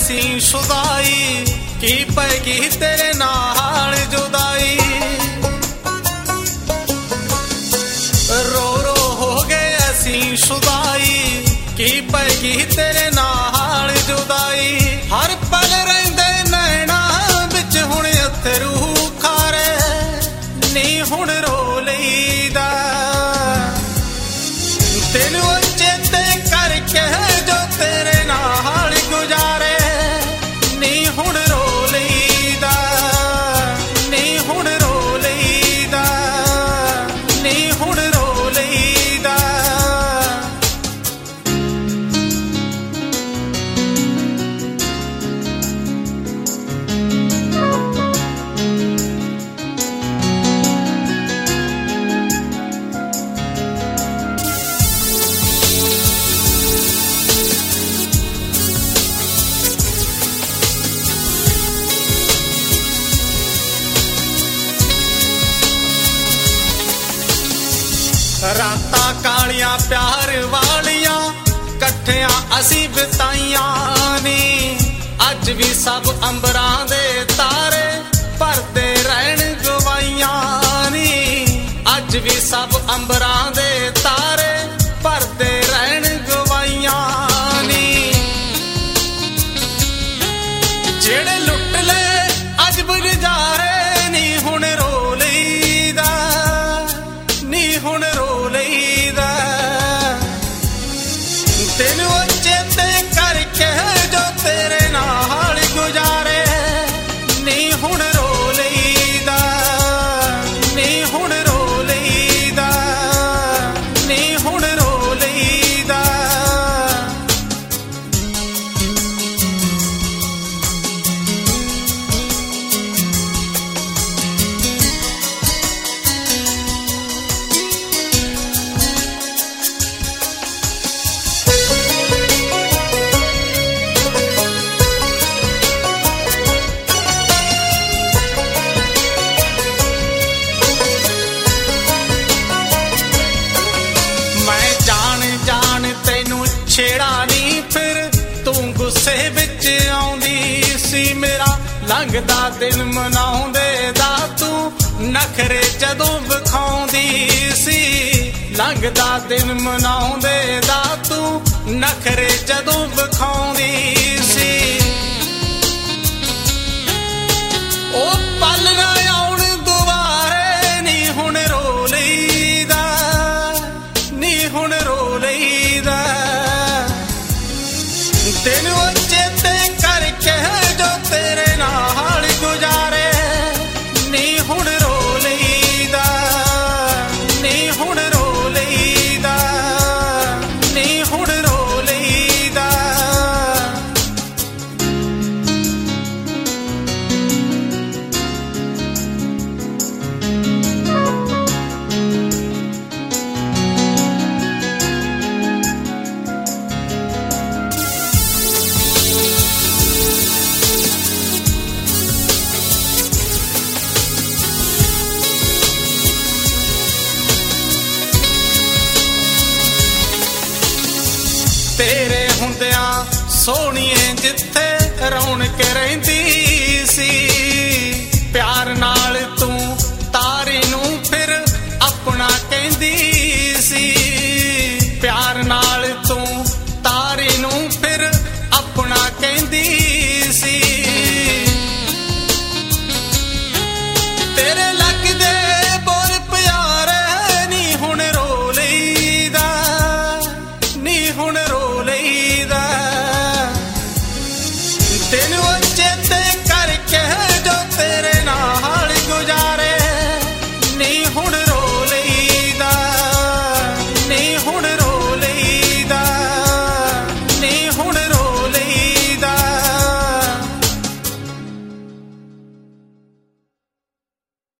ਐਸੀ ਸ਼ੁਦਾਈ ਕੀ ਪੈਗੀ ਤੇਰੇ ਨਾਲ ਜੁਦਾਈ ਰੋ ਰੋ ਹੋ ਗਏ ਐਸੀ ਸ਼ੁਦਾਈ ਕੀ ਪੈਗੀ ਤੇਰੇ ਨਾਲ ਜੁਦਾਈ ਹਰ ਪਲ ਰਹਿੰਦੇ ਨੈਣਾ ਵਿੱਚ ਹੁਣ ਅਥਰੂ ਖਾਰੇ ਨੀ ਹੁਣ ਰੋ ਲਈਦਾ ਤੈਨੂੰ ਚੇਤੇ ਕਰਕੇ ਜੋ ਤੇਰੇ ਨਾਲ ਗੁਜ਼ਾਰੇ ਨੀ ਹੁਣ ਰੋ ਲਈਦਾ ਨੀ ਹੁਣ ਰੋ ਲਈਦਾ ਨੀ ਹੁਣ ਰੋ ਲਈਦਾ ਰਾਤਾਂ ਕਾਲੀਆਂ ਪਿਆਰ ਵਾਲੀਆਂ ਇਕੱਠਿਆਂ ਅਸੀਂ ਬਿਤਾਈਆਂ ਨੀ ਅੱਜ ਵੀ ਸਭ ਅੰਬਰਾਂ ਦੇ ਤਾਰੇ ਭਰਦੇ ਰਹਿਣ ਗਵਾਈਆਂ ਨੀ ਅੱਜ ਵੀ ਸਭ ਅੰਬਰਾਂ ਦੇ ਤਾਰੇ ਭਰਦੇ ਰਹਿਣ ਗਵਾਈਆਂ ਨੀ ਜਿਹੜੇ ਲੁੱਟ ਲਏ ਅੱਜ ਬੁਝਾਰੇ ਨੀ ਹੁਣ ਰੋ ਲਈਦਾ ਨੀ ਹੁਣ ਰੋ ਲਈਦਾ ਤੈਨੂੰ ਚੇਤੇ ਕਰਕੇ ਜੋ ਤੇਰੇ ਨਾਲ ਗੁਜ਼ਾਰੇ ਨੀ ਹੁਣ ਰੋ ਲਈਦਾ ਨੀ ਹੁਣ ਰੋ ਲਈਦਾ ਨੀ ਹੁਣ ਰੋ ਲਈਦਾ ਛੇੜਾ ਨੀ ਫਿਰ ਤੂੰ ਗੁੱਸੇ ਵਿੱਚ ਆਉਂਦੀ ਸੀ ਮੇਰਾ ਲੰਘਦਾ ਦਿਨ ਮਨਾਉਂਦੇ ਦਾ ਤੂੰ ਨਖਰੇ ਜਦੋਂ ਵਿਖਾਉਂਦੀ ਸੀ ਲੰਘਦਾ ਦਿਨ ਮਨਾਉਂਦੇ ਦਾ ਤੂੰ ਨਖਰੇ ਜਦੋਂ ਵਿਖਾਉਂਦੀ ਸੀ ਉਹ ਪਲ ਨਾ ਆਉਣ ਦੁਬਾਰੇ ਨੀ ਹੁਣ ਰੋ ਲਈਦਾ ਨੀ ਹੁਣ ਰੋ ਲਈਦਾ ਤੈਨੂੰ ਚੇਤੇ ਕਰਕੇ ਜੋ ਤੇਰੇ ਨਾਲ ਗੁਜ਼ਾਰੇ ਨੀ ਹੁਣ ਰੋ ਲਈਦਾ ਨੀ ਹੁਣ ਰੋ ਲਈਦਾ ਨੀ ਹੁਣ ਰੋ ਲਈਦਾ ਤੇਰੇ ਹੁੰਦਿਆਂ ਸੋਹਣੀਏ ਜਿੱਥੇ ਰੌਣਕ ਰਹਿੰਦੀ ਸੀ ਪਿਆਰ ਨਾਲ ਤੂੰ ਤਾਰੇ ਨੂੰ ਫਿਰ ਆਪਣਾ ਕਹਿੰਦੀ ਸੀ ਪਿਆਰ ਨਾਲ ਤੂੰ ਤਾਰੇ ਨੂੰ ਫਿਰ ਆਪਣਾ ਕਹਿੰਦੀ ਸੀ ਤੇਰੇ ਲੱਗਦੇ ਬੋਲ ਪਿਆਰੇ ਨੀ ਹੁਣ ਰੋ ਲਈਦਾ ਨੀ ਹੁਣ ਰੋ ਲਈਦਾ ਤੈਨੂੰ ਚੇਤੇ ਕਰਕੇ ਜੋ ਤੇਰੇ ਨਾਲ